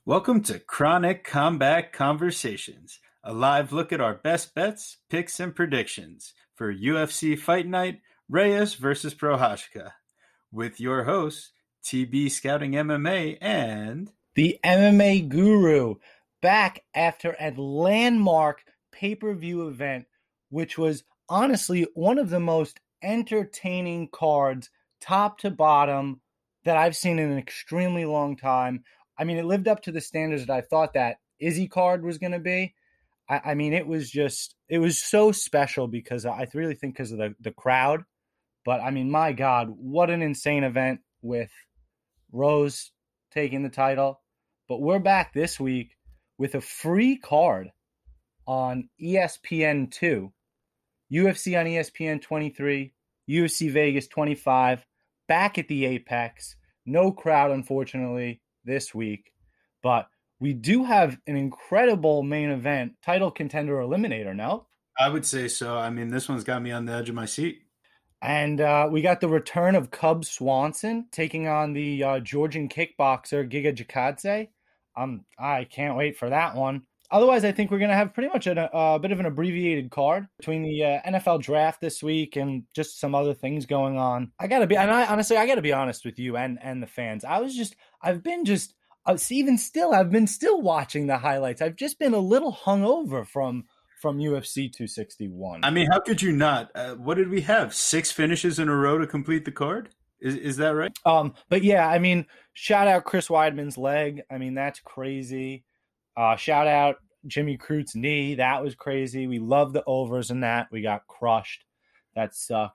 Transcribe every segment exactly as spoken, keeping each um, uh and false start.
Welcome to Chronic Combat Conversations, a live look at our best bets, picks, and predictions for U F C Fight Night Reyes versus Prochazka, with your hosts, T B Scouting M M A and the M M A Guru, back after a landmark pay-per-view event, which was honestly one of the most entertaining cards, top to bottom, that I've seen in an extremely long time. I mean, it lived up to the standards that I thought that Izzy card was going to be. I, I mean, it was just, it was so special because I really think because of the, the crowd. But I mean, my God, what an insane event with Rose taking the title. But we're back this week with a free card on E S P N two, U F C on E S P N twenty-three, U F C Vegas twenty-five, back at the Apex. No crowd, unfortunately, this week. But we do have an incredible main event, title contender eliminator, no? I would say so. I mean, this one's got me on the edge of my seat. And uh, we got the return of Cub Swanson taking on the uh, Georgian kickboxer Giga Chikadze. Um, I can't wait for that one. Otherwise, I think we're going to have pretty much a, a bit of an abbreviated card between the uh, N F L draft this week and just some other things going on. I got to be, and I honestly, I got to be honest with you and, and the fans. I was just, I've been just, uh, even still, I've been still watching the highlights. I've just been a little hungover from from U F C two sixty-one. I mean, how could you not? Uh, what did we have? Six finishes in a row to complete the card? Is is that right? Um, but yeah, I mean, shout out Chris Weidman's leg. I mean, that's crazy. Uh, shout out Jimmy Crute's knee. That was crazy. We love the overs in that. We got crushed. That sucked.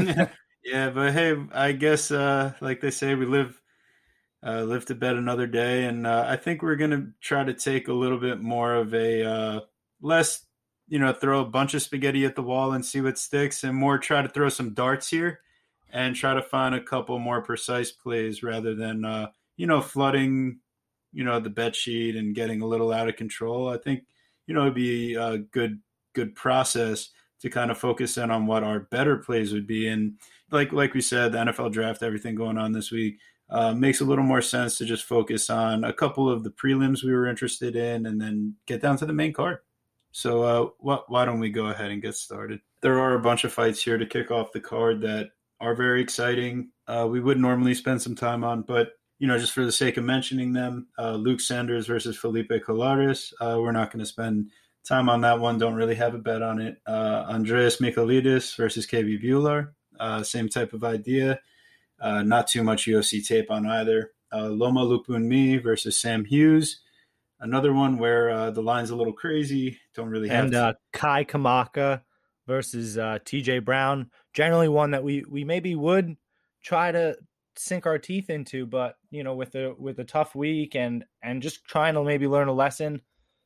Yeah, but hey, I guess uh, like they say, we live uh, live to bet another day, and uh, I think we're gonna try to take a little bit more of a uh, less. You know, throw a bunch of spaghetti at the wall and see what sticks, and more try to throw some darts here and try to find a couple more precise plays rather than, uh, you know, flooding, you know, the bet sheet and getting a little out of control. I think, you know, it'd be a good, good process to kind of focus in on what our better plays would be. And like, like we said, the N F L draft, everything going on this week, uh, makes a little more sense to just focus on a couple of the prelims we were interested in and then get down to the main card. So uh, wh- why don't we go ahead and get started? There are a bunch of fights here to kick off the card that are very exciting. Uh, we would normally spend some time on, but you know, just for the sake of mentioning them, uh, Luke Sanders versus Felipe Colares. Uh, we're not going to spend time on that one. Don't really have a bet on it. Uh, Andreas Michailidis versus K B Bueller. Uh, same type of idea. Uh, not too much U F C tape on either. Uh, Loma Lookboonmee versus Sam Hughes. Another one where uh, the line's a little crazy. Don't really have. And uh, Kai Kamaka versus uh, T J Brown. Generally, one that we we maybe would try to sink our teeth into, but you know, with a with a tough week and and just trying to maybe learn a lesson.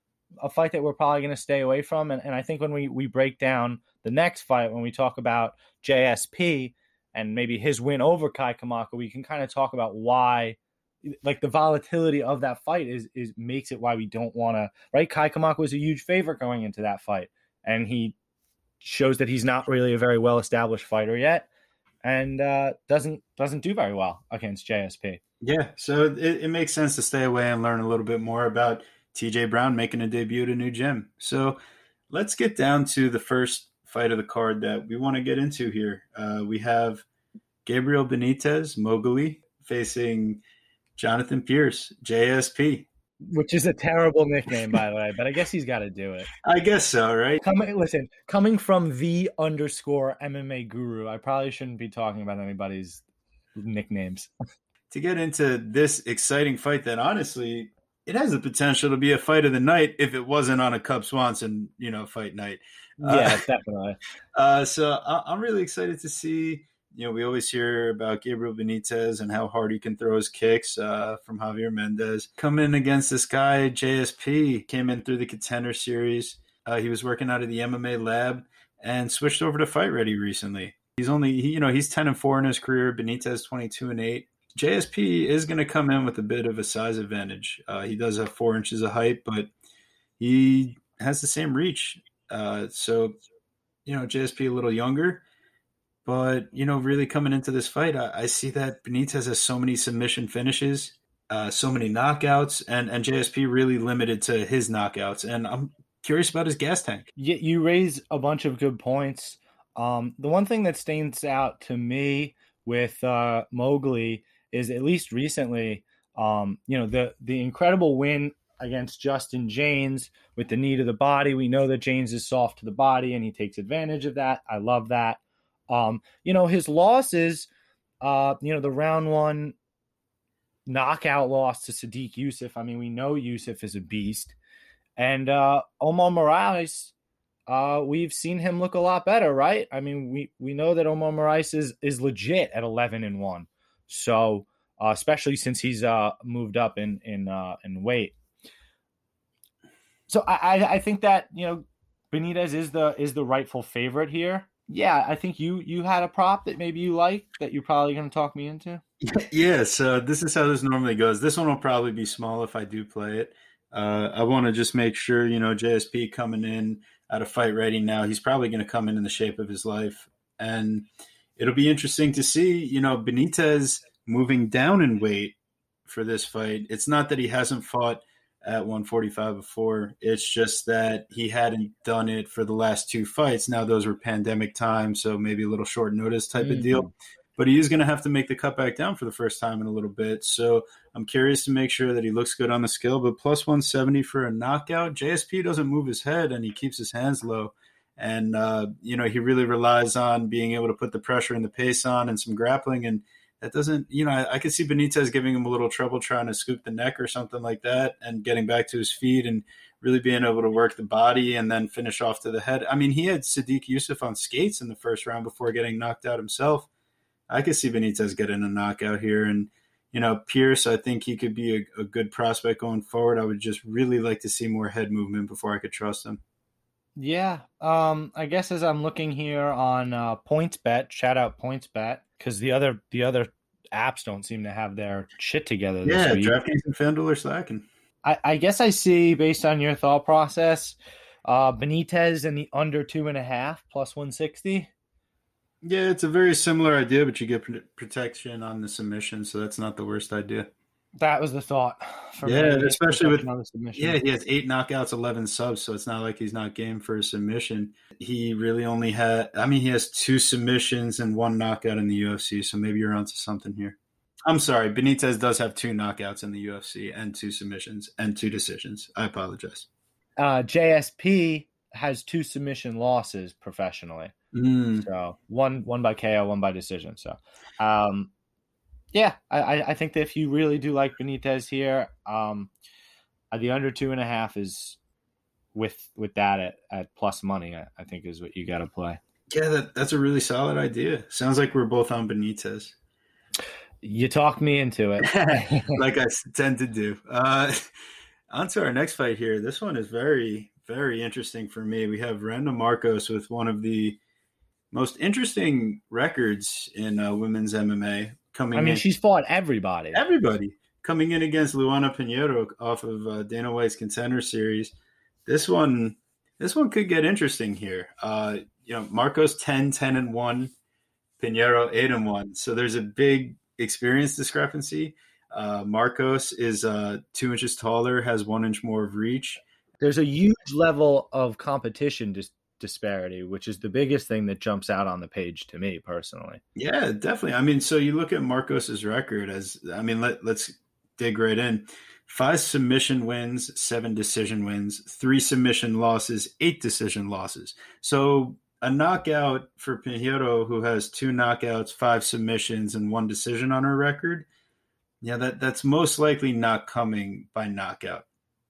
A fight that we're probably going to stay away from. And, and I think when we we break down the next fight, when we talk about J S P and maybe his win over Kai Kamaka, we can kind of talk about why. Like the volatility of that fight is is makes it why we don't want to, right? Kai Kamaka was a huge favorite going into that fight, and he shows that he's not really a very well established fighter yet, and uh, doesn't doesn't do very well against J S P. Yeah, so it, it makes sense to stay away and learn a little bit more about T J Brown making a debut at a new gym. So let's get down to the first fight of the card that we want to get into here. Uh, we have Gabriel Benitez, Mowgli, facing Jonathan Pierce, J S P. Which is a terrible nickname, by the way, but I guess he's got to do it. I guess so, right? Coming, listen, coming from the underscore M M A guru, I probably shouldn't be talking about anybody's nicknames. To get into this exciting fight that honestly, it has the potential to be a fight of the night if it wasn't on a Cub Swanson, you know, fight night. Yeah, uh, definitely. Uh, so I- I'm really excited to see. You know, we always hear about Gabriel Benitez and how hard he can throw his kicks uh, from Javier Mendez. Coming in against this guy, J S P, came in through the Contender Series. Uh, he was working out of the M M A lab and switched over to Fight Ready recently. He's only, he, you know, he's ten and four in his career. Benitez twenty-two and eight. J S P is going to come in with a bit of a size advantage. Uh, he does have four inches of height, but he has the same reach. Uh, so, you know, J S P a little younger. But, you know, really coming into this fight, I, I see that Benitez has so many submission finishes. uh, so many knockouts, and, and J S P really limited to his knockouts. And I'm curious about his gas tank. You, you raise a bunch of good points. Um, the one thing that stands out to me with uh, Mowgli is, at least recently, um, you know, the the incredible win against Justin James with the knee to the body. We know that James is soft to the body, and he takes advantage of that. I love that. Um, you know, his losses, uh, you know, the round one knockout loss to Sadiq Youssef. I mean, we know Youssef is a beast. And uh, Omar Moraes, uh, we've seen him look a lot better, right? I mean, we, we know that Omar Moraes is, is legit at eleven and one. So, uh, especially since he's uh, moved up in in uh, in weight. So I, I think that, you know, Benitez is the is the rightful favorite here. Yeah, I think you you had a prop that maybe you like that you're probably going to talk me into. Yeah, so this is how this normally goes. This one will probably be small if I do play it. Uh, I want to just make sure, you know, J S P coming in at a fight ready now. He's probably going to come in in the shape of his life. And it'll be interesting to see, you know, Benitez moving down in weight for this fight. It's not that he hasn't fought at one forty-five before. It's just that he hadn't done it for the last two fights. Now, those were pandemic times, so maybe a little short notice type mm-hmm. of deal. But he is going to have to make the cut back down for the first time in a little bit. So I'm curious to make sure that he looks good on the scale. But plus one seventy for a knockout, J S P doesn't move his head and he keeps his hands low. And, uh, you know, he really relies on being able to put the pressure and the pace on and some grappling. And that doesn't, you know, I, I could see Benitez giving him a little trouble trying to scoop the neck or something like that and getting back to his feet and really being able to work the body and then finish off to the head. I mean, he had Sadiq Youssef on skates in the first round before getting knocked out himself. I could see Benitez getting a knockout here. And, you know, Pierce, I think he could be a, a good prospect going forward. I would just really like to see more head movement before I could trust him. Yeah. Um, I guess as I'm looking here on uh, PointsBet, shout out PointsBet, because the other the other apps don't seem to have their shit together this yeah, week. DraftKings and FanDuel are slacking. I, I guess I see, based on your thought process, uh, Benitez in the under two and a half, plus one sixty. Yeah, it's a very similar idea, but you get protection on the submission, so that's not the worst idea. That was the thought. For yeah, me, especially with yeah, he has eight knockouts, eleven subs, so it's not like he's not game for a submission. He really only had, I mean, he has two submissions and one knockout in the U F C, so maybe you're onto something here. I'm sorry, Benitez does have two knockouts in the U F C and two submissions and two decisions. I apologize. Uh, J S P has two submission losses professionally. Mm. So one one by K O, one by decision. So, um, yeah, I, I think that if you really do like Benitez here, um, the under two and a half is with with that at, at plus money. I, I think is what you got to play. Yeah, that, that's a really solid idea. Sounds like we're both on Benitez. You talked me into it, like I tend to do. Uh, on to our next fight here. This one is very, very interesting for me. We have Randa Markos with one of the most interesting records in uh, women's M M A coming in. I mean, in. she's fought everybody. Everybody. Coming in against Luana Pinheiro off of uh, Dana White's Contender Series. This one this one could get interesting here. Uh, you know, Markos ten, ten and one, Pinheiro eight and one. So there's a big experience discrepancy. Uh, Markos is uh, two inches taller, has one inch more of reach. There's a huge level of competition dis- disparity, which is the biggest thing that jumps out on the page to me personally. Yeah, definitely. I mean, so you look at Markos's record as, I mean, let, let's dig right in. Five submission wins, seven decision wins, three submission losses, eight decision losses. So a knockout for Pinheiro, who has two knockouts, five submissions, and one decision on her record. Yeah, that, that's most likely not coming by knockout.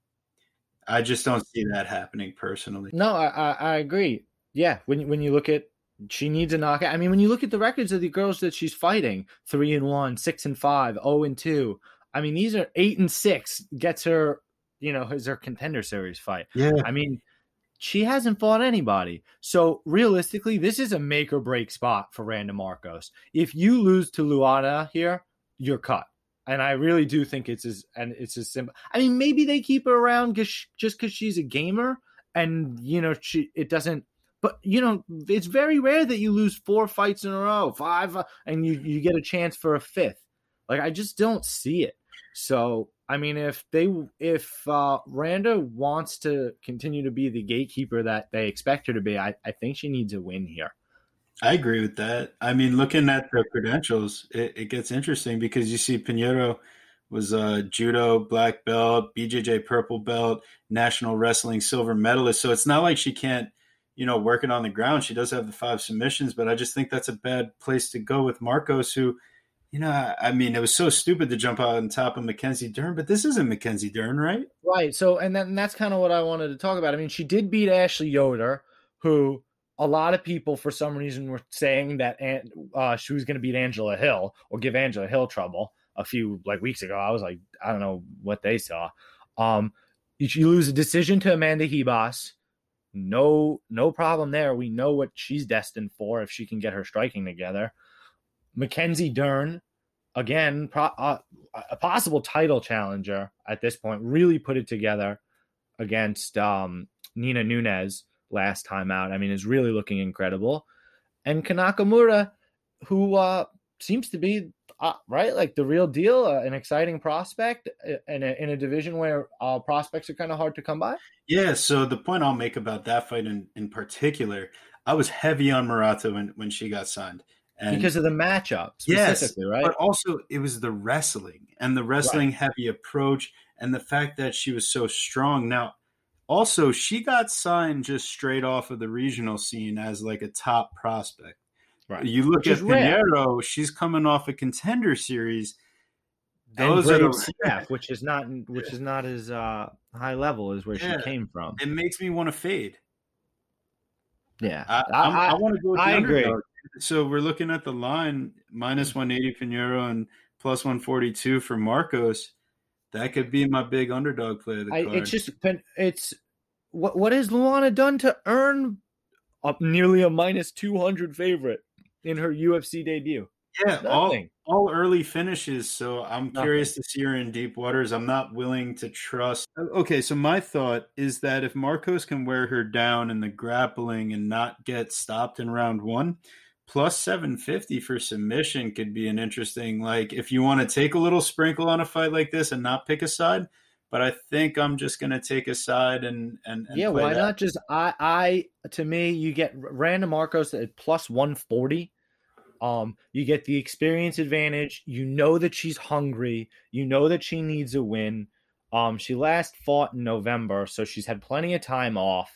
I just don't see that happening personally. No, I, I, I agree. Yeah, when when you look at, she needs a knockout. I mean, when you look at the records of the girls that she's fighting, three and one, six and five, zero and two. I mean, these are eight and six. Gets her, you know, is her Contender Series fight. Yeah. I mean, she hasn't fought anybody. So realistically, this is a make or break spot for Randa Markos. If you lose to Luana here, you're cut. And I really do think it's as and it's as simple. I mean, maybe they keep her around cause, just because she's a gamer, and you know she it doesn't. But you know, it's very rare that you lose four fights in a row, five, uh, and you you get a chance for a fifth. Like I just don't see it. So, I mean, if they if uh, Randa wants to continue to be the gatekeeper that they expect her to be, I, I think she needs a win here. I agree with that. I mean, looking at the credentials, it, it gets interesting because you see Pinheiro was a judo black belt, B J J purple belt, national wrestling silver medalist. So it's not like she can't, you know, work it on the ground. She does have the five submissions, but I just think that's a bad place to go with Marcos, who, you know, I, I mean, it was so stupid to jump out on top of Mackenzie Dern, but this isn't Mackenzie Dern, right? Right. So, and, then, and that's kind of what I wanted to talk about. I mean, she did beat Ashley Yoder, who a lot of people, for some reason, were saying that uh, she was going to beat Angela Hill or give Angela Hill trouble a few like weeks ago. I was like, I don't know what they saw. Um, you lose a decision to Amanda Hebos. No, no problem there. We know what she's destined for if she can get her striking together. Mackenzie Dern, again, pro- uh, a possible title challenger at this point, really put it together against um, Nina Nunes last time out. I mean, is really looking incredible. And Kanakamura, who uh, seems to be, uh, right, like the real deal, uh, an exciting prospect in a, in a division where uh, prospects are kind of hard to come by. Yeah, so the point I'll make about that fight in, in particular, I was heavy on Murata when, when she got signed. And because of the matchup, specifically, yes, right? But also it was the wrestling and the wrestling right. heavy approach and the fact that she was so strong. Now, also, she got signed just straight off of the regional scene as like a top prospect. Right. You look Which at Pinheiro, she's coming off a contender series. Those and are the staff, which is not which is not as uh, high level as where yeah. she came from. It makes me want to fade. Yeah, I, I, I want to go with the I underdog. agree. So we're looking at the line minus one eighty Pinheiro and plus one forty-two for Marcos. That could be my big underdog play of the I, card. It's just it's what what has Luana done to earn up nearly a minus two hundred favorite in her U F C debut? Yeah, Nothing. all all early finishes. So I'm Nothing. curious to see her in deep waters. I'm not willing to trust. Okay, so my thought is that if Marcos can wear her down in the grappling and not get stopped in round one, plus seven fifty for submission could be an interesting, like if you want to take a little sprinkle on a fight like this and not pick a side. But I think I'm just going to take a side and, and, and yeah, play why that. not just, I, I, to me, you get Randa Marcos at plus one forty. Um, you get the experience advantage. You know that she's hungry. You know that she needs a win. Um, she last fought in November, so she's had plenty of time off.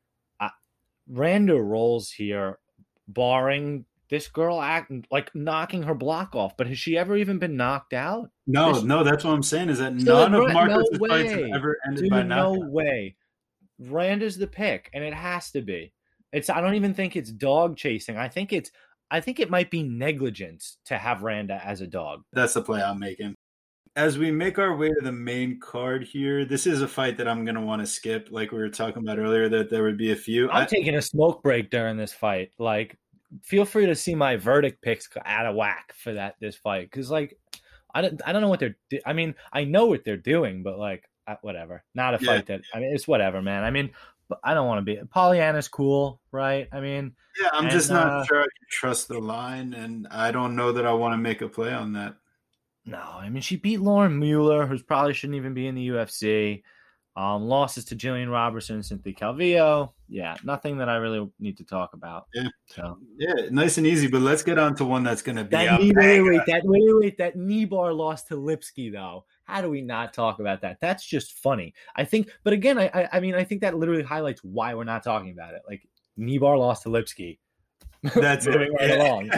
I, Randa rolls here, barring this girl act like knocking her block off. But has she ever even been knocked out? No, this, no, that's what I'm saying is that none of Marcos' no fights have ever ended Dude, by knockout. No way. Randa's the pick, and it has to be. It's. I don't even think it's dog chasing. I think it's. I think it might be negligence to have Randa as a dog. That's the play I'm making. As we make our way to the main card here, this is a fight that I'm going to want to skip. Like we were talking about earlier, that there would be a few. I'm I, taking a smoke break during this fight. Like, feel free to see my verdict picks out of whack for that this fight. Because, like, I don't, I don't know what they're – I mean, I know what they're doing, but, like, whatever. Not a yeah. fight that – I mean, it's whatever, man. I mean – but I don't want to be. Pollyanna's cool, right? I mean, yeah, I'm and, just not uh, sure I can trust the line, and I don't know that I want to make a play on that. No, I mean, she beat Lauren Mueller, who probably shouldn't even be in the U F C. Um, losses to Jillian Robertson and Cynthia Calvillo. Yeah, nothing that I really need to talk about. Yeah, so. yeah, nice and easy. But let's get on to one that's going to be that knee, wait, wait, that wait, wait, that knee bar loss to Lipsky though. How do we not talk about that? That's just funny. I think, but again, I, I, I mean, I think that literally highlights why we're not talking about it. Like knee bar loss to Lipsky. That's moving right yeah. along.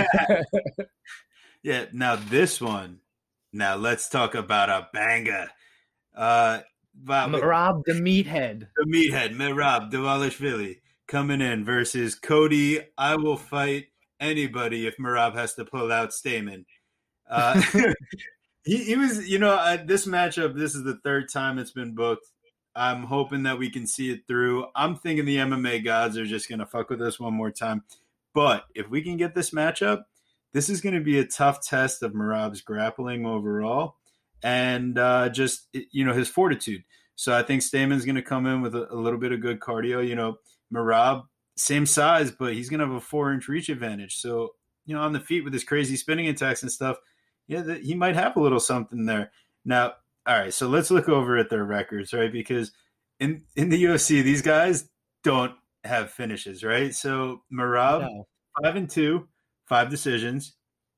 Yeah. Now this one. Now let's talk about a banger. Uh, Merab the Meathead. The Meathead, Merab Dvalishvili coming in versus Cody. I will fight anybody if Merab has to pull out Stamen. Uh, he, he was, you know, uh, this matchup, this is the third time it's been booked. I'm hoping that we can see it through. I'm thinking the M M A gods are just going to fuck with us one more time. But if we can get this matchup, this is going to be a tough test of Merab's grappling overall and uh, just, you know, his fortitude. So I think Stamen's going to come in with a, a little bit of good cardio. You know, Merab, same size, but he's going to have a four-inch reach advantage. So, you know, on the feet with his crazy spinning attacks and stuff, yeah, the, he might have a little something there. Now, all right, so let's look over at their records, right? Because in in the U F C, these guys don't have finishes, right? So Marab, No. five and two, five decisions,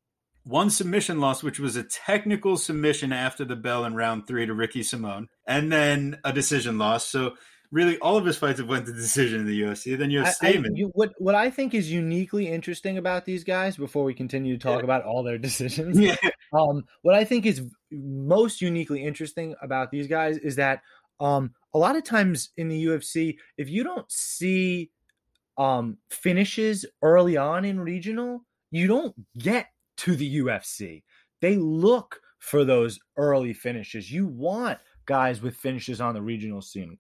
one submission loss, which was a technical submission after the bell in round three to Ricky Simone, and then a decision loss. So really, all of his fights have went to decision in the U F C. Then you have I, I, Stamen. you, what what I think is uniquely interesting about these guys, before we continue to talk Yeah. about all their decisions, Yeah. um, what I think is most uniquely interesting about these guys is that um, a lot of times in the U F C, if you don't see um, finishes early on in regional, you don't get to the U F C. They look for those early finishes. You want guys with finishes on the regional scene.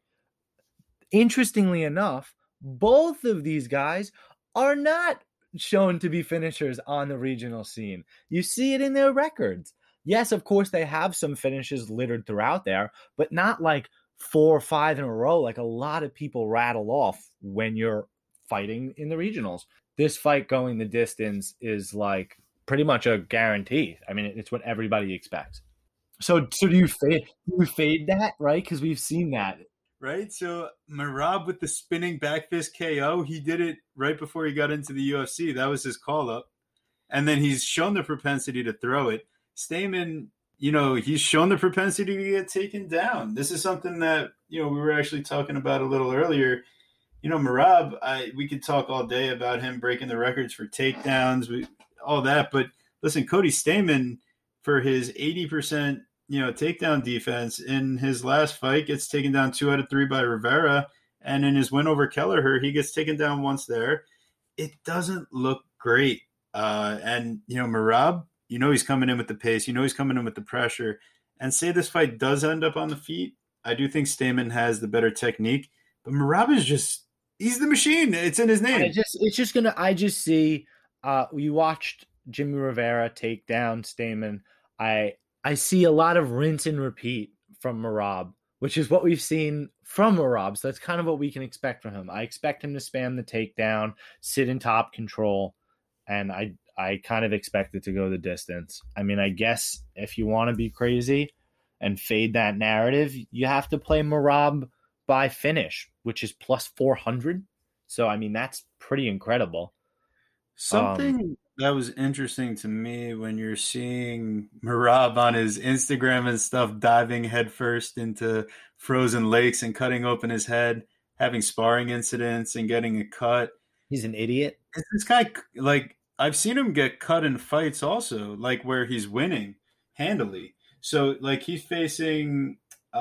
Interestingly enough, both of these guys are not shown to be finishers on the regional scene. You see it in their records. Yes, of course, they have some finishes littered throughout there, but not like four or five in a row, like a lot of people rattle off when you're fighting in the regionals. This fight going the distance is like pretty much a guarantee. I mean, it's what everybody expects. So, so do you fade? Do you fade that, right? Because we've seen that. Right? So Marab with the spinning back fist K O, he did it right before he got into the U F C. That was his call up. And then he's shown the propensity to throw it. Stamen, you know, he's shown the propensity to get taken down. This is something that, you know, we were actually talking about a little earlier. You know, Marab, I we could talk all day about him breaking the records for takedowns, we, all that. But listen, Cody Stamen, for his eighty percent you know, takedown defense in his last fight, gets taken down two out of three by Rivera. And in his win over Kelleher, he gets taken down once there. It doesn't look great. Uh, and, you know, Marab, you know, he's coming in with the pace. You know, he's coming in with the pressure. And say this fight does end up on the feet, I do think Stamen has the better technique. But Marab is just, he's the machine. It's in his name. I just, it's just going to, I just see, uh, you watched Jimmy Rivera take down Stamen. I, I see a lot of rinse and repeat from Marab, which is what we've seen from Marab. So that's kind of what we can expect from him. I expect him to spam the takedown, sit in top control, and I I kind of expect it to go the distance. I mean, I guess if you want to be crazy and fade that narrative, you have to play Marab by finish, which is plus four hundred. So, I mean, that's pretty incredible. Something Um, that was interesting to me when you're seeing Marab on his Instagram and stuff diving headfirst into frozen lakes and cutting open his head, having sparring incidents and getting a cut. he's an idiot. Is this guy, like, I've seen him get cut in fights also, like where he's winning handily. So, like, he's facing,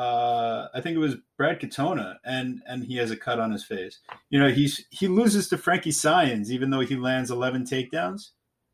uh, I think it was Brad Katona, and and he has a cut on his face. You know, he's he loses to Frankie Syons, even though he lands eleven takedowns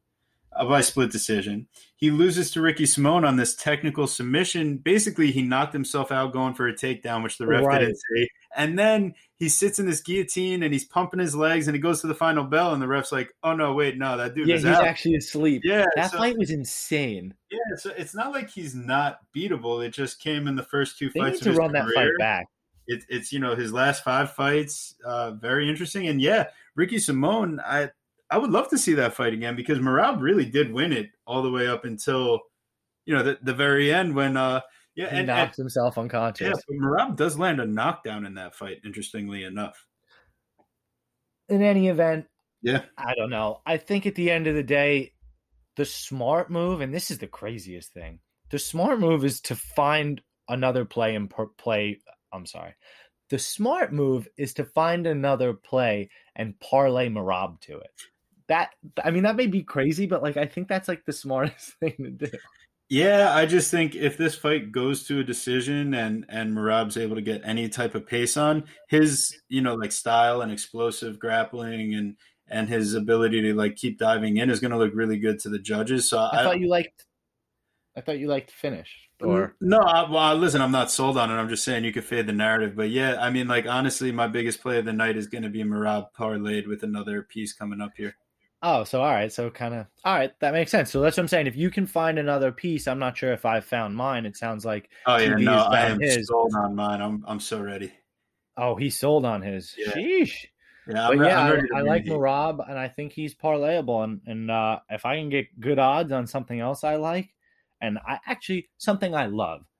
uh, by split decision. He loses to Ricky Simone on this technical submission. Basically, he knocked himself out going for a takedown, which the ref Right. didn't see. And then he sits in this guillotine and he's pumping his legs and he goes to the final bell and the ref's like, oh, no, wait, no, that dude Yeah, is he's out. actually asleep. Yeah, That so, fight was insane. yeah, so it's not like he's not beatable. It just came in the first two They fights need of to his run that career. fight back. It, it's, you know, his last five fights, uh, very interesting. And yeah, Ricky Simone, I I would love to see that fight again because Marab really did win it all the way up until, you know, the, the very end when, uh, yeah, He and, knocks and himself yeah, unconscious. but Marab does land a knockdown in that fight, interestingly enough. In any event, Yeah. I don't know. I think at the end of the day, the smart move, and this is the craziest thing, the smart move is to find another play and per- play. I'm sorry. The smart move is to find another play and parlay Marab to it. That, I mean, that may be crazy, but like, I think that's like the smartest thing to do. Yeah, I just think if this fight goes to a decision and and Marab's able to get any type of pace on his, you know, like style and explosive grappling and and his ability to like keep diving in is going to look really good to the judges. So I, I, thought you liked, I thought you liked finish. Or no, I, well, listen, I'm not sold on it. I'm just saying you could fade the narrative, but yeah, I mean, like honestly, my biggest play of the night is going to be Marab parlayed with another piece coming up here. Oh, so all right, so kind of all right, that makes sense. So that's what I'm saying. If you can find another piece, I'm not sure if I've found mine. It sounds like Oh yeah, T B no, has I found am his. sold on mine. I'm I'm so ready. Oh, he sold on his. Yeah. Sheesh. Yeah, But I'm, re- yeah, I'm I, ready to I bring like the heat. Marab, and I think he's parlayable. And and uh, if I can get good odds on something else I like, and I actually something I love,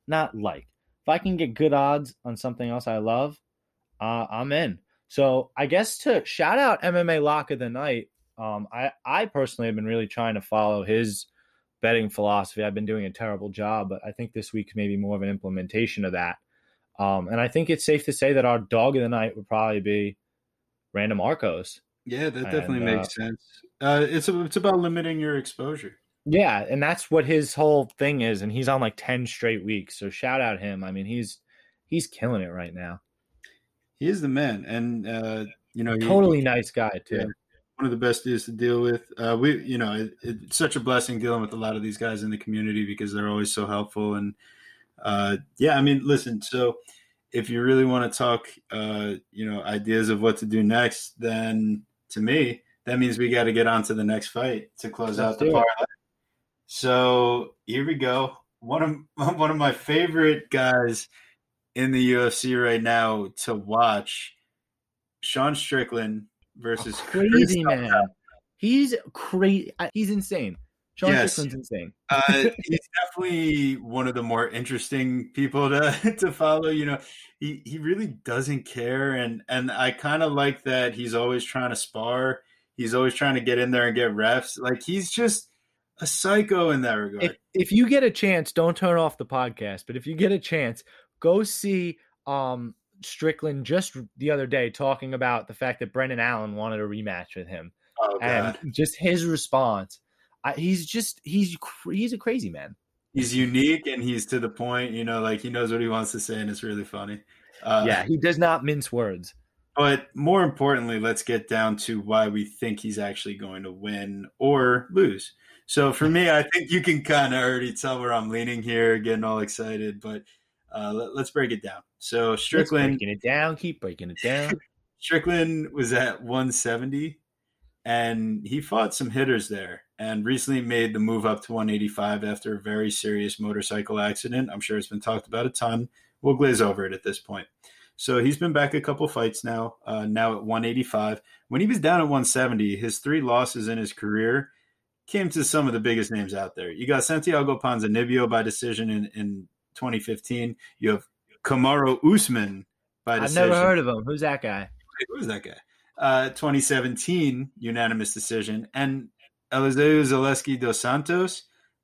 not like. If I can get good odds on something else I love, uh, I'm in. So I guess to shout out M M A Lock of the Night, um, I, I personally have been really trying to follow his betting philosophy. I've been doing a terrible job, but I think this week may be more of an implementation of that. Um, and I think it's safe to say that our dog of the night would probably be Randa Marcos. Yeah, that definitely and, makes uh, sense. Uh, it's it's about limiting your exposure. Yeah, and that's what his whole thing is, and he's on like ten straight weeks. So shout out him. I mean, he's he's killing it right now. He is the man, and uh, you know, Totally he, nice guy too. Yeah, one of the best dudes to deal with. Uh, we, you know, it, it's such a blessing dealing with a lot of these guys in the community because they're always so helpful. And uh, yeah, I mean, listen. So if you really want to talk, uh, you know, ideas of what to do next, then to me, that means we got to get on to the next fight to close Let's out the do it. parlay. So here we go. One of one of my favorite guys in the U F C right now to watch, Sean Strickland versus Crazy Chris man. He's crazy. He's insane. Sean Yes. Strickland's insane. uh, he's definitely one of the more interesting people to to follow. You know, he, he really doesn't care, and and I kind of like that he's always trying to spar. He's always trying to get in there and get reps. Like he's just a psycho in that regard. If if you get a chance, don't turn off the podcast. But if you get a chance, go see um, Strickland just the other day talking about the fact that Brendan Allen wanted a rematch with him, oh, and God. just his response. I, he's just he's he's a crazy man. He's unique and he's to the point. You know, like he knows what he wants to say, and it's really funny. Uh, Yeah, he does not mince words. But more importantly, let's get down to why we think he's actually going to win or lose. So for me, I think you can kind of already tell where I'm leaning here, getting all excited. But uh, let, let's break it down. So Strickland, breaking it down, keep breaking it down. Strickland was at one seventy, and he fought some hitters there, and recently made the move up to one eighty-five after a very serious motorcycle accident. I'm sure it's been talked about a ton. We'll glaze over it at this point. So he's been back a couple fights now, uh, now at one eighty-five. When he was down at one seventy, his three losses in his career came to some of the biggest names out there. You got Santiago Ponzinibbio by decision in, in twenty fifteen. You have Kamaru Usman by decision. I've never heard of him. Who's that guy? Who is that guy? Uh, twenty seventeen, unanimous decision. And Eliseu Zaleski dos Santos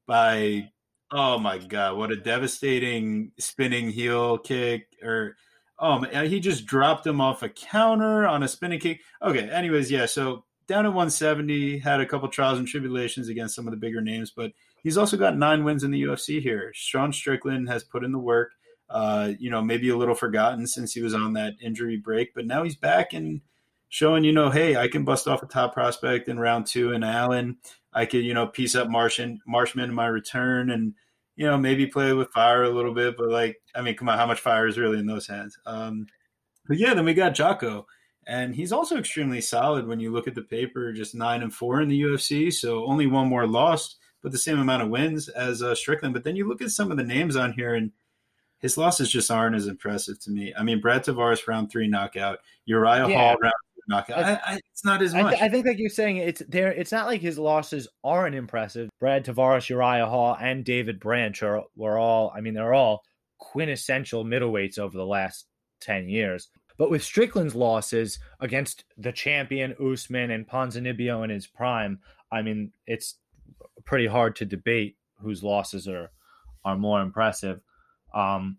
by, oh my God, what a devastating spinning heel kick. Or, oh, man, he just dropped him off a counter on a spinning kick. Okay, anyways, yeah, so down at one seventy, had a couple trials and tribulations against some of the bigger names, but he's also got nine wins in the U F C here. Sean Strickland has put in the work. Uh, you know, maybe a little forgotten since he was on that injury break, but now he's back and showing, you know, hey, I can bust off a top prospect in round two in Allen. I could, you know, piece up Martian, Marshman in my return and, you know, maybe play with fire a little bit. But, like, I mean, come on, how much fire is really in those hands? Um, but, yeah, then we got Jocko. And he's also extremely solid when you look at the paper, just nine and four in the U F C. So only one more loss, but the same amount of wins as uh, Strickland. But then you look at some of the names on here and his losses just aren't as impressive to me. I mean, Brad Tavares round three knockout, Uriah Yeah. Hall round two knockout. I, I, it's not as much. I, th- I think, like you're saying, it's there. It's not like his losses aren't impressive. Brad Tavares, Uriah Hall, and David Branch are were all. I mean, they're all quintessential middleweights over the last ten years. But with Strickland's losses against the champion Usman and Ponzinibbio in his prime, I mean, it's pretty hard to debate whose losses are are more impressive. Um,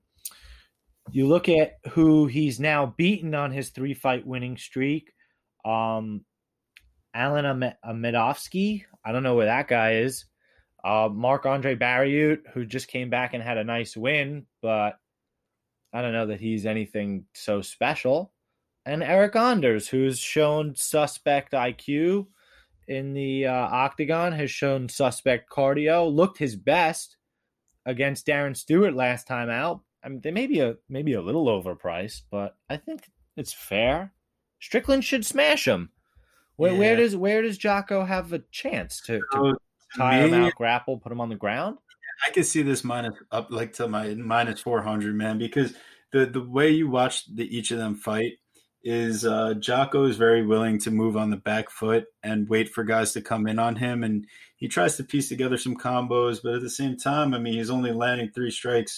you look at who he's now beaten on his three-fight winning streak. Um, Alan Am- Amedovsky, I don't know where that guy is. Uh, Marc-Andre Barriot, who just came back and had a nice win, but I don't know that he's anything so special. And Eric Anders, who's shown suspect I Q in the uh, octagon, has shown suspect cardio, looked his best against Darren Stewart last time out. I mean, they may be a maybe a little overpriced, but I think it's fair. Strickland should smash him. Where, Yeah. where does where does Jocko have a chance to, to So, to tire him me, out, grapple, put him on the ground? I could see this minus up like to my minus four hundred, man, because the, the way you watch the, each of them fight is uh, Jocko is very willing to move on the back foot and wait for guys to come in on him. And he tries to piece together some combos, but at the same time, I mean, he's only landing three strikes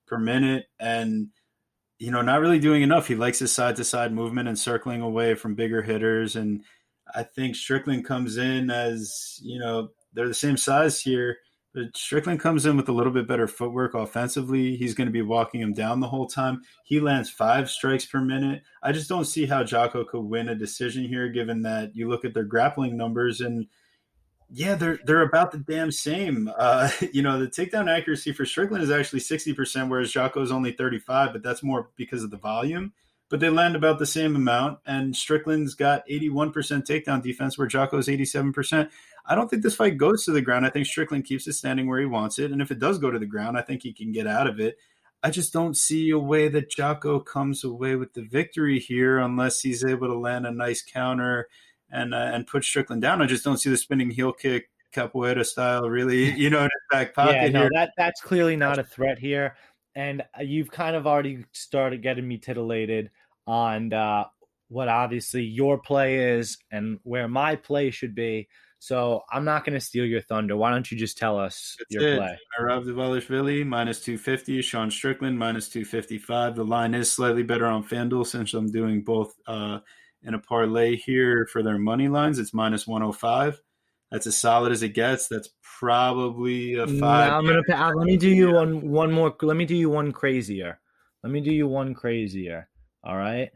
per minute, and you know, not really doing enough. He likes his side to side movement and circling away from bigger hitters. And I think Strickland comes in as, you know, they're the same size here, but Strickland comes in with a little bit better footwork offensively. He's going to be walking him down the whole time. He lands five strikes per minute. I just don't see how Jocko could win a decision here, given that you look at their grappling numbers and yeah, they're they're about the damn same. Uh, you know, the takedown accuracy for Strickland is actually sixty percent, whereas Jocko's only thirty-five, but that's more because of the volume. But they land about the same amount, and Strickland's got eighty-one percent takedown defense, where Jocko's eighty-seven percent. I don't think this fight goes to the ground. I think Strickland keeps it standing where he wants it, and if it does go to the ground, I think he can get out of it. I just don't see a way that Jocko comes away with the victory here unless he's able to land a nice counter and uh, and put Strickland down. I just don't see the spinning heel kick capoeira style really, you know, in his back pocket. Yeah, no, here. that that's clearly not a threat here. And you've kind of already started getting me titillated on uh, what obviously your play is and where my play should be. So I'm not going to steal your thunder. Why don't you just tell us That's your it. play? Merab Dvalishvili, minus two fifty. Sean Strickland, minus two fifty-five. The line is slightly better on FanDuel since I'm doing both uh, in a parlay here for their money lines. It's minus one oh five. That's as solid as it gets. That's probably a five. Now I'm gonna. Uh, let me do you one one more. Let me do you one crazier. Let me do you one crazier. All right.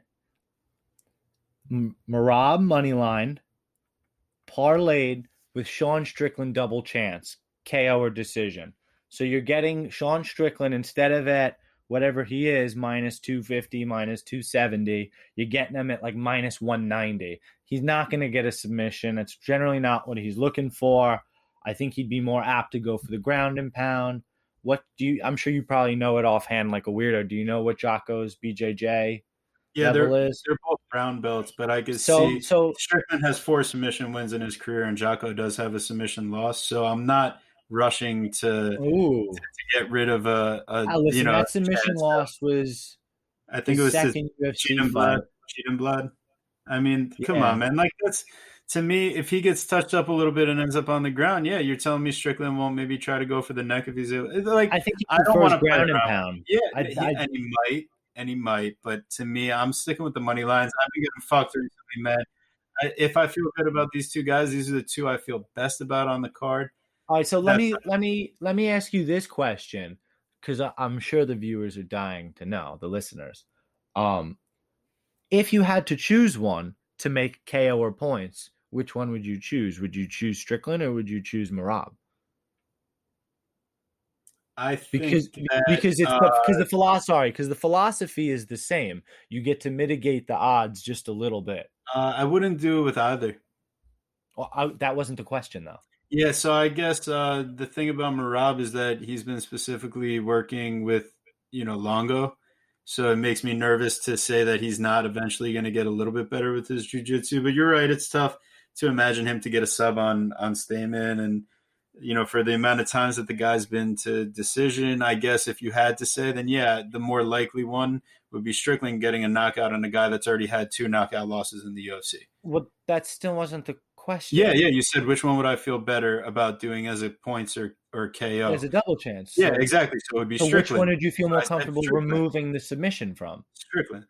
M- Merab money line, parlayed with Sean Strickland double chance, K O or decision. So you're getting Sean Strickland instead of at whatever he is, minus two fifty, minus two seventy, you're getting him at like minus one ninety. He's not going to get a submission. That's generally not what he's looking for. I think he'd be more apt to go for the ground and pound. What do you, I'm sure you probably know it offhand like a weirdo. Do you know what Jocko's B J J yeah, level they're, is? They're both brown belts, but I could so, see so, Strickland has four submission wins in his career, and Jocko does have a submission loss. So I'm not rushing to, to, to get rid of a, a ah, listen, you know, that submission loss was I think it was second U F C cheating blood. Cheating blood. I mean, come yeah. on, man. Like that's to me, if he gets touched up a little bit and ends up on the ground, yeah, you're telling me Strickland won't maybe try to go for the neck if he's able. Like I think he I don't want to ground and pound. Yeah, I, he, I, and he might, and he might. But to me, I'm sticking with the money lines. I've been getting fucked recently, man. I, if I feel good about these two guys, these are the two I feel best about on the card. All right, so let me let me let me ask you this question because I'm sure the viewers are dying to know, the listeners. Um, if you had to choose one to make K O or points, which one would you choose? Would you choose Strickland or would you choose Merab? I think because that, because it's uh, because the philosophy sorry because the philosophy is the same. You get to mitigate the odds just a little bit. Uh, I wouldn't do it with either. Well, I, that wasn't the question though. Yeah, so I guess uh, the thing about Merab is that he's been specifically working with, you know, Longo. So it makes me nervous to say that he's not eventually going to get a little bit better with his jiu-jitsu. But you're right, it's tough to imagine him to get a sub on, on Stamen. And, you know, for the amount of times that the guy's been to decision, I guess if you had to say, then yeah, the more likely one would be Strickland getting a knockout on a guy that's already had two knockout losses in the U F C. Well, that still wasn't the question. Yeah, yeah. You said which one would I feel better about doing as a points or, or K O? As a double chance. Yeah, so, exactly. So it would be so Strickland. Which one did you feel more I comfortable removing the submission from? Strickland.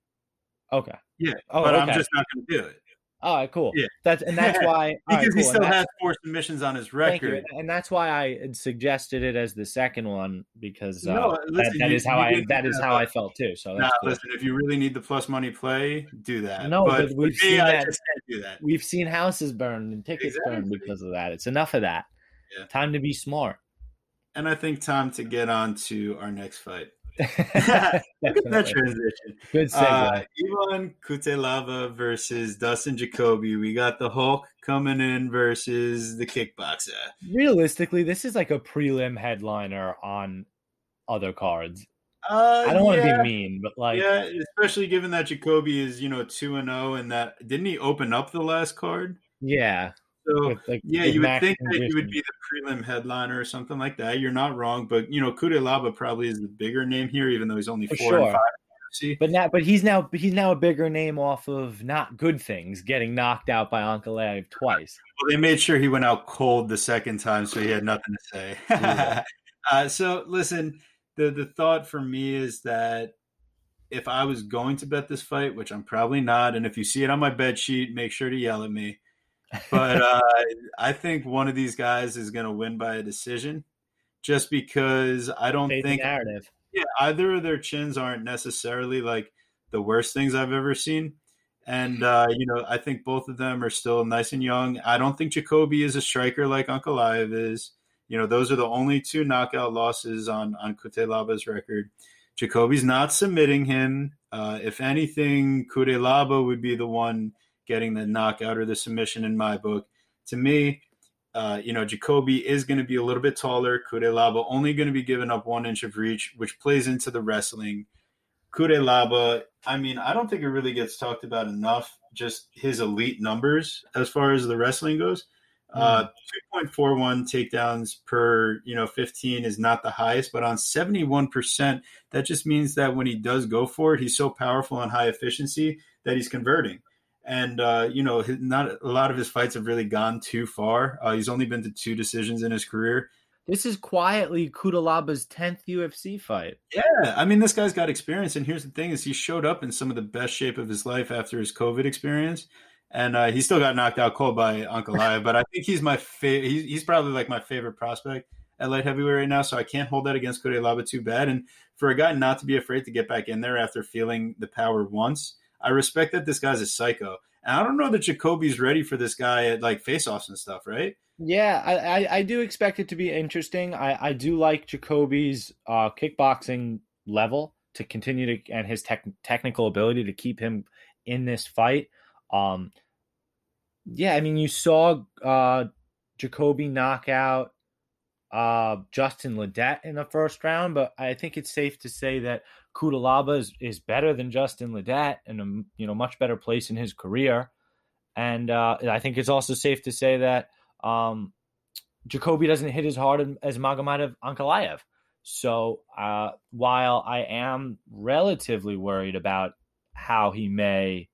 Okay. Yeah, oh, but okay. I'm just not going to do it. All right, cool. Yeah. That's and that's why because right, cool. he still has four submissions on his record, and that's why I suggested it as the second one because uh, no, listen, that, that you, is how I that is how uh, I felt too. So nah, cool. listen, if you really need the plus money play, do that. No, but, but we've me, seen I that. just can't do that. We've seen houses burned and tickets exactly. burned because of that. It's enough of that. Yeah. Time to be smart. And I think time to get on to our next fight. Look at that transition. Good segue. Uh, Ivan Kutelava versus Dustin Jacoby. We got the Hulk coming in versus the kickboxer. Realistically, this is like a prelim headliner on other cards. Uh, I don't want to yeah, be mean, but like, yeah, especially given that Jacoby is, you know, two and zero, and that didn't he open up the last card? Yeah. So with, like, yeah, with you would Max think that condition. you would be the prelim headliner or something like that. You're not wrong, but you know, Kutelava probably is the bigger name here, even though he's only For four sure. and five. See, but now, but he's now he's now a bigger name off of not good things, getting knocked out by Ankalaev twice. Well, they made sure he went out cold the second time, so he had nothing to say. Yeah. uh, so listen, the the thought for me is that if I was going to bet this fight, which I'm probably not, and if you see it on my bet sheet, make sure to yell at me. But uh, I think one of these guys is going to win by a decision, just because I don't Fade the think narrative. yeah, either of their chins aren't necessarily like the worst things I've ever seen. And, uh, you know, I think both of them are still nice and young. I don't think Jacoby is a striker like Ankalaev is. You know, those are the only two knockout losses on, on Kutelaba's record. Jacoby's not submitting him. Uh, if anything, Kutelaba would be the one getting the knockout or the submission in my book. To me, uh, you know, Jacoby is going to be a little bit taller. Kutelaba only going to be giving up one inch of reach, which plays into the wrestling. Kutelaba, I mean, I don't think it really gets talked about enough, just his elite numbers as far as the wrestling goes. Mm. Uh, two point four one takedowns per, you know, fifteen is not the highest, but on seventy-one percent, that just means that when he does go for it, he's so powerful and high efficiency that he's converting. And, uh, you know, not a lot of his fights have really gone too far. Uh, he's only been to two decisions in his career. This is quietly Kutelaba's tenth U F C fight. Yeah, I mean, this guy's got experience. And here's the thing is he showed up in some of the best shape of his life after his COVID experience. And uh, he still got knocked out cold by Ankalaev. But I think he's my favorite. He's, he's probably like my favorite prospect at light heavyweight right now. So I can't hold that against Kutelaba too bad. And for a guy not to be afraid to get back in there after feeling the power once, I respect that this guy's a psycho. And I don't know that Jacoby's ready for this guy at like face-offs and stuff, right? Yeah, I, I, I do expect it to be interesting. I, I do like Jacoby's uh, kickboxing level to continue to, and his tech, technical ability to keep him in this fight. Um, yeah, I mean, you saw uh, Jacoby knock out uh, Justin Ledet in the first round, but I think it's safe to say that Kutelaba is, is better than Justin Ledet and a you know much better place in his career. And uh, I think it's also safe to say that um, Jacoby doesn't hit as hard as Magomed Ankalaev. So uh, while I am relatively worried about how he may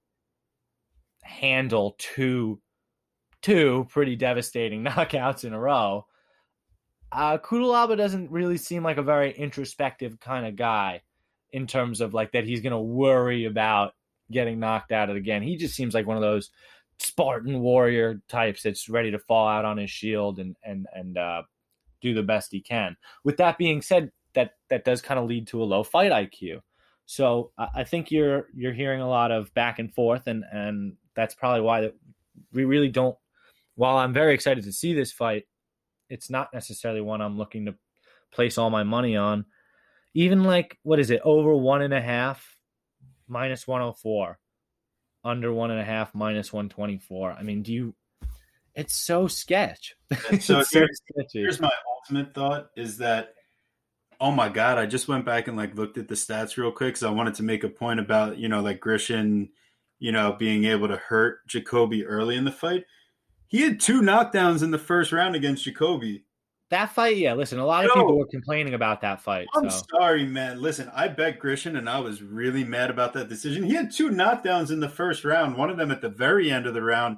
handle two, two pretty devastating knockouts in a row, uh, Kutelaba doesn't really seem like a very introspective kind of guy in terms of like that he's going to worry about getting knocked out again. He just seems like one of those Spartan warrior types that's ready to fall out on his shield and and and uh, do the best he can. With that being said, that that does kind of lead to a low fight I Q. So uh, I think you're you're hearing a lot of back and forth, and and that's probably why that we really don't. While I'm very excited to see this fight, it's not necessarily one I'm looking to place all my money on. Even like, what is it, over one and a half, minus one oh four, under one and a half, minus one twenty-four. I mean, do you, it's so sketch. So, so here's, here's my ultimate thought is that, oh my God, I just went back and like looked at the stats real quick because I wanted to make a point about, you know, like Grishin, you know, being able to hurt Jacoby early in the fight. He had two knockdowns in the first round against Jacoby. That fight, yeah, listen, a lot of Yo, people were complaining about that fight. I'm so. sorry, man. Listen, I bet Grishin, and I was really mad about that decision. He had two knockdowns in the first round, one of them at the very end of the round.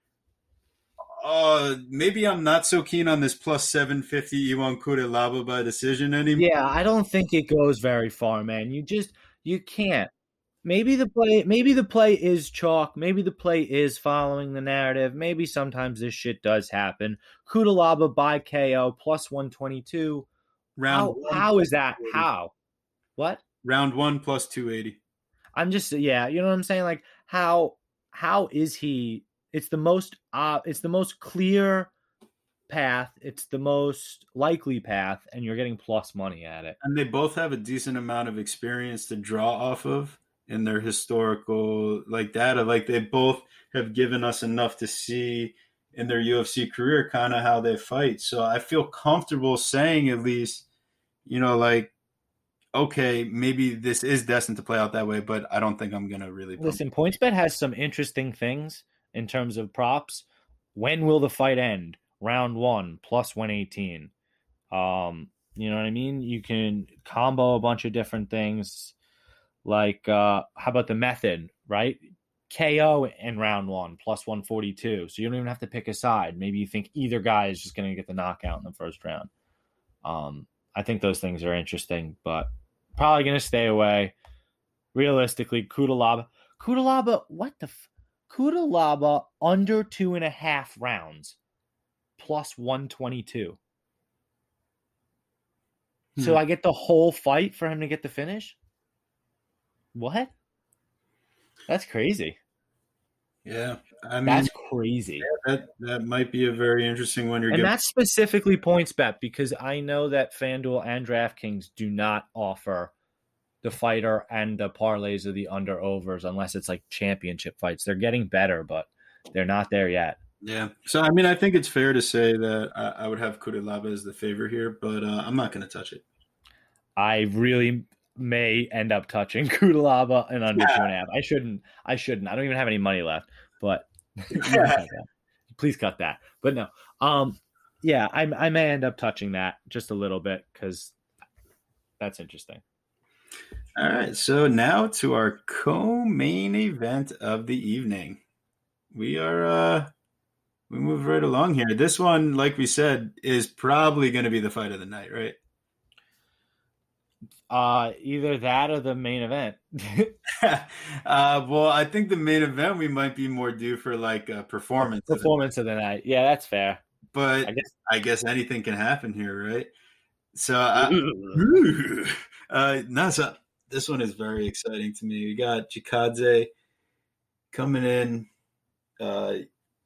Uh, maybe I'm not so keen on this plus seven fifty Ion Kutelaba by decision anymore. Yeah, I don't think it goes very far, man. You just, you can't. Maybe the play, maybe the play is chalk. Maybe the play is following the narrative. Maybe sometimes this shit does happen. Kutelaba by K O plus one twenty-two. Round how, one, how is that? How? What? Round one plus two eighty. I'm just, yeah, you know what I'm saying? Like, how, how is he? It's the most, uh, it's the most clear path. It's the most likely path, and you're getting plus money at it. And they both have a decent amount of experience to draw off of in their historical like data. Like they both have given us enough to see in their U F C career kind of how they fight. So I feel comfortable saying at least, you know, like, okay, maybe this is destined to play out that way, but I don't think I'm going to really. Listen, PointsBet has some interesting things in terms of props. When will the fight end? Round one, plus one eighteen. Um, you know what I mean? You can combo a bunch of different things. Like, uh, how about the method, right? K O in round one, plus one forty-two. So you don't even have to pick a side. Maybe you think either guy is just going to get the knockout in the first round. Um, I think those things are interesting, but probably going to stay away. Realistically, Kudalaba. Kudalaba, what the f- Kudalaba under two and a half rounds plus one twenty-two. Hmm. So I get the whole fight for him to get the finish? What? That's crazy. Yeah, I mean, that's crazy. Yeah, that that might be a very interesting one. You're and giving. That's specifically PointsBet, because I know that FanDuel and DraftKings do not offer the fighter and the parlays of the under overs unless it's like championship fights. They're getting better, but they're not there yet. Yeah. So, I mean, I think it's fair to say that I, I would have Kudalaba as the favorite here, but uh, I'm not going to touch it. I really may end up touching Kudalaba and under yeah. two and a half. I shouldn't. I shouldn't. I don't even have any money left, but cut please cut that. But no. Um, yeah, I, I may end up touching that just a little bit because that's interesting. All right, so now to our co-main event of the evening. We are uh, we move right along here. This one, like we said, is probably going to be the fight of the night, right? Uh, either that or the main event. uh, well, I think the main event we might be more due for like a performance. Performance of the, of the night. Yeah, that's fair. But I guess, I guess anything can happen here, right? So, uh, uh, no, so this one is very exciting to me. We got Chikadze coming in. Uh,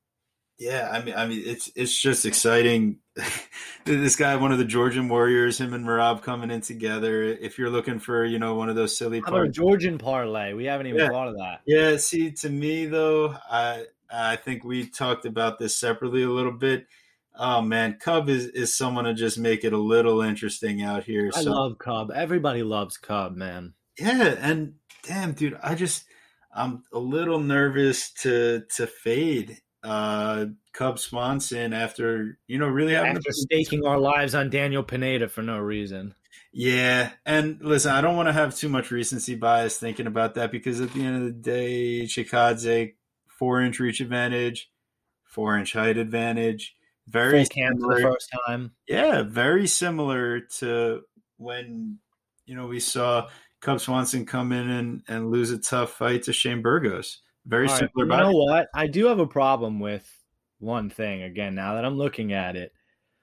yeah, I mean, I mean, it's it's just exciting. This guy, one of the Georgian Warriors, him and Merab coming in together. If you're looking for, you know, one of those silly, how about a Georgian parlay? We haven't even yeah. thought of that. Yeah, see, to me though, I I think we talked about this separately a little bit. Oh man, Cub is, is someone to just make it a little interesting out here. I so, love Cub. Everybody loves Cub, man. Yeah, and damn, dude, I just I'm a little nervous to to fade uh, Cub Swanson after you know really having after staking our lives on Daniel Pineda for no reason. Yeah, and listen, I don't want to have too much recency bias thinking about that because at the end of the day, Chikadze four inch reach advantage, four inch height advantage. Very full camp for the first time. Yeah, very similar to when, you know, we saw Cub Swanson come in and, and lose a tough fight to Shane Burgos. Very All similar. Right, you know what? I do have a problem with one thing, again, now that I'm looking at it.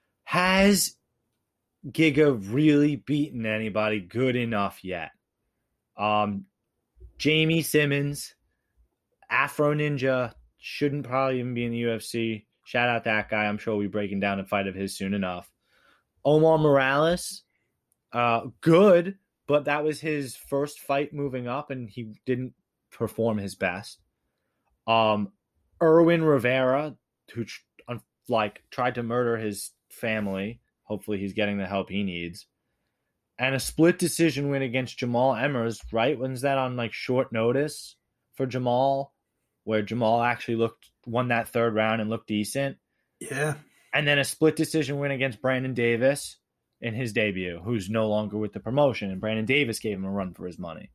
Has Giga really beaten anybody good enough yet? Um, Jamie Simmons, Afro Ninja, shouldn't probably even be in the U F C. Shout out that guy. I'm sure we'll be breaking down a fight of his soon enough. Omar Morales, uh, good, but that was his first fight moving up, and he didn't perform his best. Um, Erwin Rivera, who like tried to murder his family. Hopefully he's getting the help he needs. And a split decision win against Jamal Emmers, right? When's that on like short notice for Jamal? Where Jamal actually looked won that third round and looked decent. Yeah. And then a split decision win against Brandon Davis in his debut, who's no longer with the promotion. And Brandon Davis gave him a run for his money.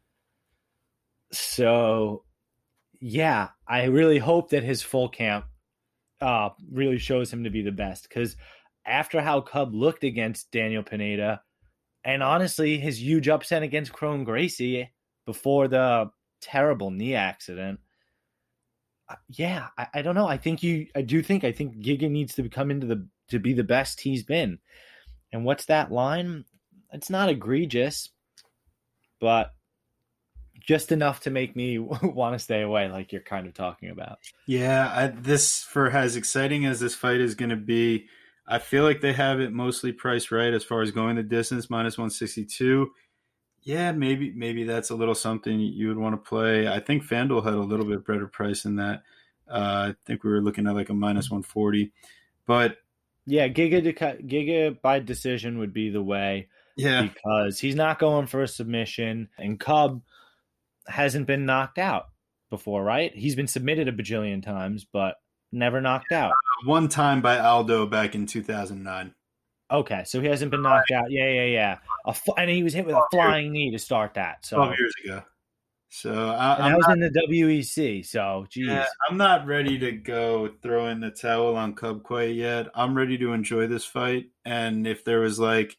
So, yeah, I really hope that his full camp uh, really shows him to be the best. Because after how Cub looked against Daniel Pineda, and honestly, his huge upset against Kron Gracie before the terrible knee accident, yeah, I, I don't know. I think you, I do think, I think Giga needs to come into the, to be the best he's been. And what's that line? It's not egregious, but just enough to make me want to stay away, like you're kind of talking about. Yeah, I, this, for as exciting as this fight is going to be, I feel like they have it mostly priced right as far as going the distance, minus one sixty-two. Yeah, maybe maybe that's a little something you would want to play. I think FanDuel had a little bit better price than that. Uh, I think we were looking at like a minus one forty. But yeah, Giga to cut, Giga by decision would be the way. Yeah, because he's not going for a submission, and Cub hasn't been knocked out before, right? He's been submitted a bajillion times, but never knocked out. One time by Aldo back in two thousand nine. Okay, so he hasn't been knocked out. Yeah, yeah, yeah. A fl- and he was hit with a flying knee to start that. So twelve years ago. So I, and that was not, in the W E C. So, geez. Yeah, I'm not ready to go throw in the towel on Cub quite yet. I'm ready to enjoy this fight. And if there was like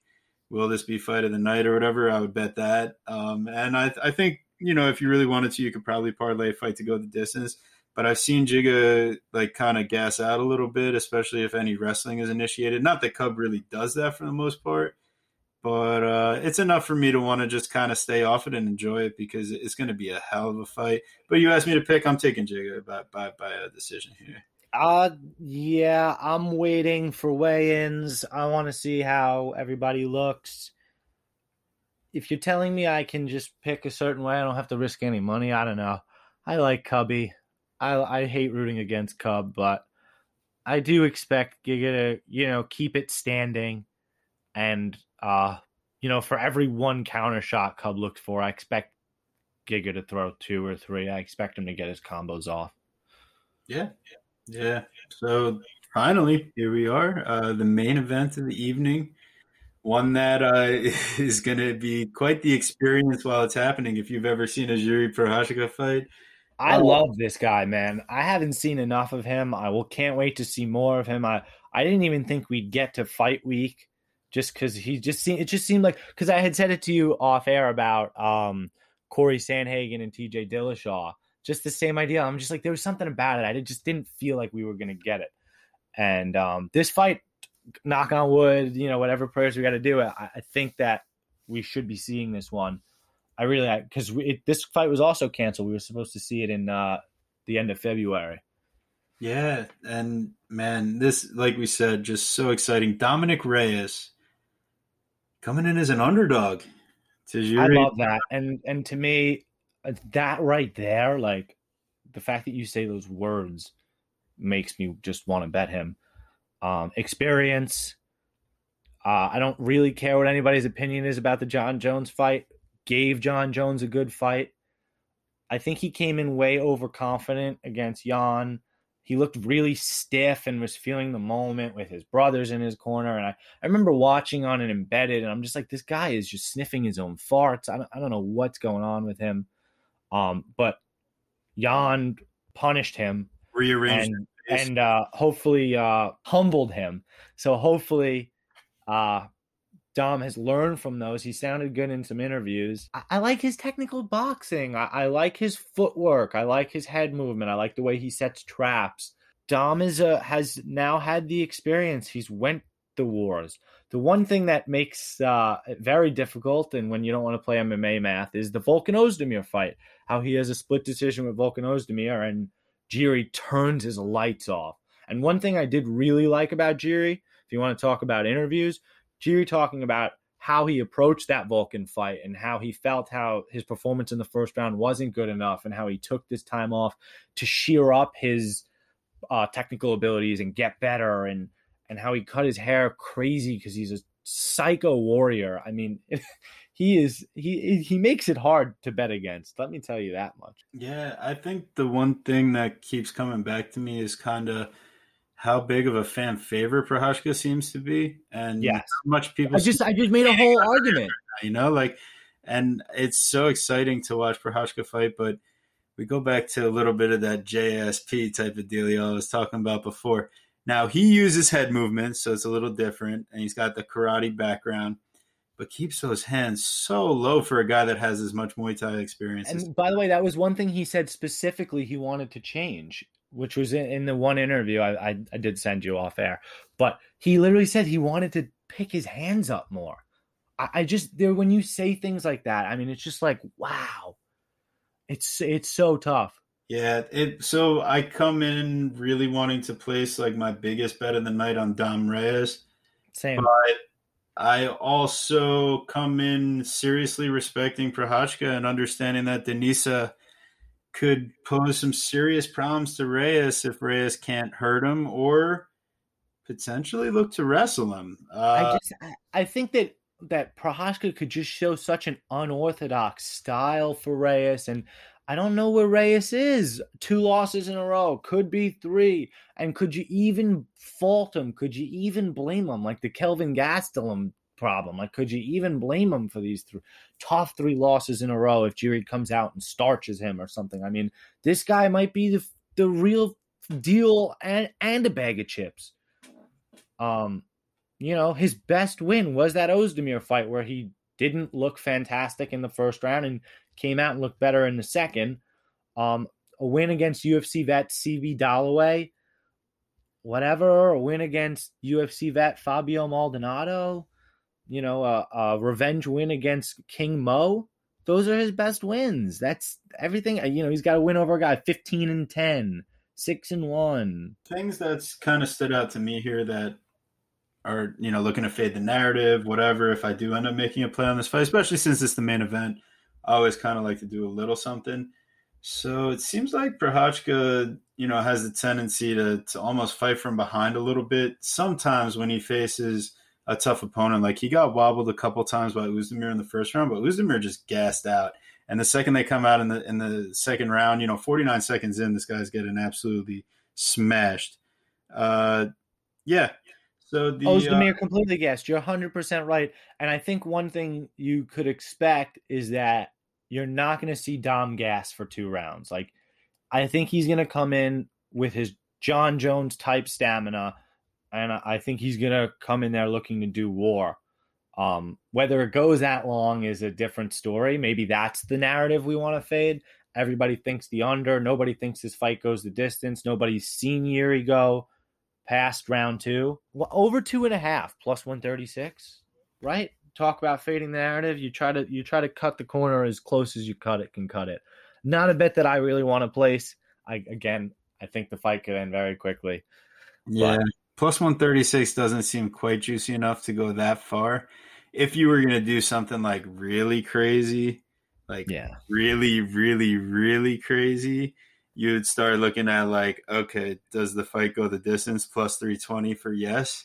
will this be fight of the night or whatever, I would bet that. Um, and I, I think, you know, if you really wanted to, you could probably parlay a fight to go the distance. But I've seen Jigga like kind of gas out a little bit, especially if any wrestling is initiated. Not that Cub really does that for the most part, but uh, it's enough for me to want to just kind of stay off it and enjoy it because it's going to be a hell of a fight. But you asked me to pick, I'm taking Jigga by, by, by a decision here. Uh, yeah, I'm waiting for weigh-ins. I want to see how everybody looks. If you're telling me I can just pick a certain way, I don't have to risk any money. I don't know. I like Cubby. I I hate rooting against Cub, but I do expect Giga to, you know, keep it standing. And, uh, you know, for every one counter shot Cub looked for, I expect Giga to throw two or three. I expect him to get his combos off. Yeah. Yeah. So finally, here we are. Uh, the main event of the evening. One that uh, is going to be quite the experience while it's happening. If you've ever seen a Jiri Prochazka fight, I oh. love this guy, man. I haven't seen enough of him. I will can't wait to see more of him. I, I didn't even think we'd get to fight week just because he just seemed, it just seemed like, because I had said it to you off air about um, Corey Sandhagen and T J Dillashaw. Just the same idea. I'm just like, there was something about it. I just didn't feel like we were going to get it. And um, this fight, knock on wood, you know, whatever prayers we got to do, I, I think that we should be seeing this one. I really, because this fight was also canceled. We were supposed to see it in uh, the end of February. Yeah, and man, this, like we said, just so exciting. Dominic Reyes coming in as an underdog. I love that, and and to me, that right there, like the fact that you say those words makes me just want to bet him. Um, experience. Uh, I don't really care what anybody's opinion is about the John Jones fight. Gave John Jones a good fight. I think he came in way overconfident against Jan. He looked really stiff and was feeling the moment with his brothers in his corner. And I, I remember watching on an embedded, and I'm just like, this guy is just sniffing his own farts. I don't, I don't know what's going on with him. Um, but Jan punished him. Rearranged and, and uh, hopefully uh, humbled him. So hopefully uh, Dom has learned from those. He sounded good in some interviews. I, I like his technical boxing. I, I like his footwork. I like his head movement. I like the way he sets traps. Dom is a, has now had the experience. He's went the wars. The one thing that makes uh, it very difficult, and when you don't want to play M M A math, is the Volkan Ozdemir fight. How he has a split decision with Volkan Ozdemir, and Jiri turns his lights off. And one thing I did really like about Jiri, if you want to talk about interviews, Jiri talking about how he approached that Volkan fight and how he felt how his performance in the first round wasn't good enough and how he took this time off to sheer up his uh, technical abilities and get better, and and how he cut his hair crazy because he's a psycho warrior. I mean, he is he he makes it hard to bet against. Let me tell you that much. Yeah, I think the one thing that keeps coming back to me is kind of how big of a fan favorite Prochazka seems to be, and yes. how much people. I just I just made a whole argument, you know, like, and it's so exciting to watch Prochazka fight. But we go back to a little bit of that J S P type of deal I was talking about before. Now he uses head movements, so it's a little different, and he's got the karate background, but keeps those hands so low for a guy that has as much Muay Thai experience. And by the way, that was one thing he said specifically he wanted to change, which was in, in the one interview I, I I did send you off air. But he literally said he wanted to pick his hands up more. I, I just, there, when you say things like that, I mean, it's just like, wow. It's it's so tough. Yeah, it. So I come in really wanting to place like my biggest bet of the night on Dom Reyes. Same. But I also come in seriously respecting Prochazka and understanding that Denisa could pose some serious problems to Reyes if Reyes can't hurt him or potentially look to wrestle him. Uh, I just, I think that that Prochazka could just show such an unorthodox style for Reyes, and I don't know where Reyes is. Two losses in a row, could be three, and could you even fault him? Could you even blame him? Like the Kelvin Gastelum problem. Like, could you even blame him for these th- tough three losses in a row if Jiri comes out and starches him or something? I mean, this guy might be the the real deal and and a bag of chips. Um, you know, his best win was that Ozdemir fight where he didn't look fantastic in the first round and came out and looked better in the second. Um, a win against U F C vet C B Dalloway, whatever. A win against U F C vet Fabio Maldonado, you know, a, a revenge win against King Mo. Those are his best wins. That's everything. You know, he's got a win over a guy fifteen and ten, six and one. Things that's kind of stood out to me here that are, you know, looking to fade the narrative, whatever. If I do end up making a play on this fight, especially since it's the main event, I always kind of like to do a little something. So it seems like Prochazka, you know, has the tendency to to almost fight from behind a little bit. Sometimes when he faces a tough opponent, like he got wobbled a couple times by Ozdemir in the first round, but Ozdemir just gassed out. And the second they come out in the in the second round, you know, forty-nine seconds in, this guy's getting absolutely smashed. Uh, yeah. So the Ozdemir uh, completely guessed. You're one hundred percent right. And I think one thing you could expect is that you're not going to see Dom gas for two rounds. Like, I think he's going to come in with his John Jones type stamina, and I think he's going to come in there looking to do war. Um, whether it goes that long is a different story. Maybe that's the narrative we want to fade. Everybody thinks the under. Nobody thinks this fight goes the distance. Nobody's seen Yuri go past round two. Well, over two and a half, plus one thirty-six, right? Talk about fading the narrative. You try to you try to cut the corner as close as you cut it can cut it. Not a bet that I really want to place. I again, I think the fight could end very quickly. Yeah, but plus one thirty-six doesn't seem quite juicy enough to go that far. If you were going to do something like really crazy, like yeah. really, really, really crazy, you would start looking at like, okay, does the fight go the distance? Plus three twenty for yes.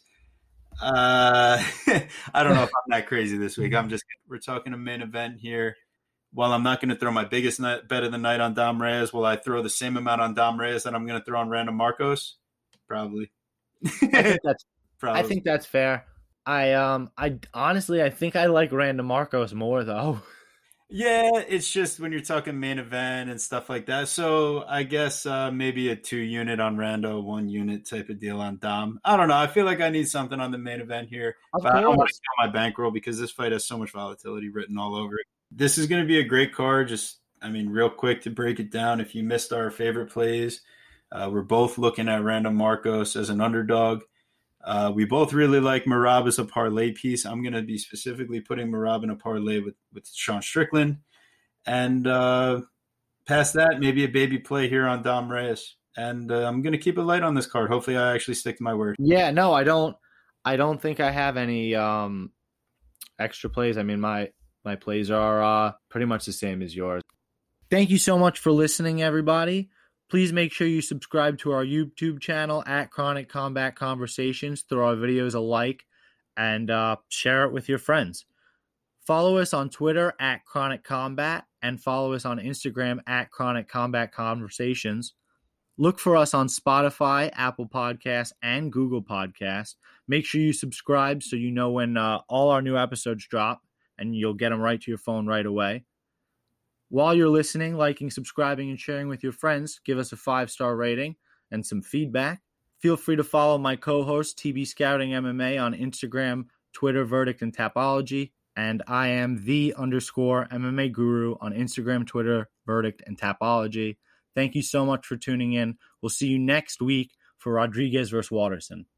Uh, I don't know if I'm that crazy this week. I'm just, we're talking a main event here. While I'm not going to throw my biggest bet of the night on Dom Reyes, will I throw the same amount on Dom Reyes that I'm going to throw on Randall Marcos? Probably. I think that's, Probably. I think that's fair. I, um, I honestly, I think I like Randall Marcos more though. Yeah, it's just when you're talking main event and stuff like that. So I guess uh, maybe a two unit on Rando, one unit type of deal on Dom. I don't know. I feel like I need something on the main event here. Of but course. I don't want to count my bankroll because this fight has so much volatility written all over it. This is going to be a great card. Just, I mean, real quick to break it down. If you missed our favorite plays, uh, we're both looking at Randall Marcos as an underdog. Uh, we both really like Merab as a parlay piece. I'm going to be specifically putting Merab in a parlay with, with Sean Strickland. And uh, past that, maybe a baby play here on Dom Reyes. And uh, I'm going to keep it light on this card. Hopefully I actually stick to my word. Yeah, no, I don't. I don't think I have any um, extra plays. I mean, my, my plays are uh, pretty much the same as yours. Thank you so much for listening, everybody. Please make sure you subscribe to our YouTube channel at Chronic Combat Conversations. Throw our videos a like and uh, share it with your friends. Follow us on Twitter at Chronic Combat and follow us on Instagram at Chronic Combat Conversations. Look for us on Spotify, Apple Podcasts, and Google Podcasts. Make sure you subscribe so you know when uh, all our new episodes drop and you'll get them right to your phone right away. While you're listening, liking, subscribing, and sharing with your friends, give us a five-star rating and some feedback. Feel free to follow my co-host, T B Scouting M M A, on Instagram, Twitter, Verdict, and Tapology. And I am the underscore M M A Guru on Instagram, Twitter, Verdict, and Tapology. Thank you so much for tuning in. We'll see you next week for Rodriguez versus Waterson.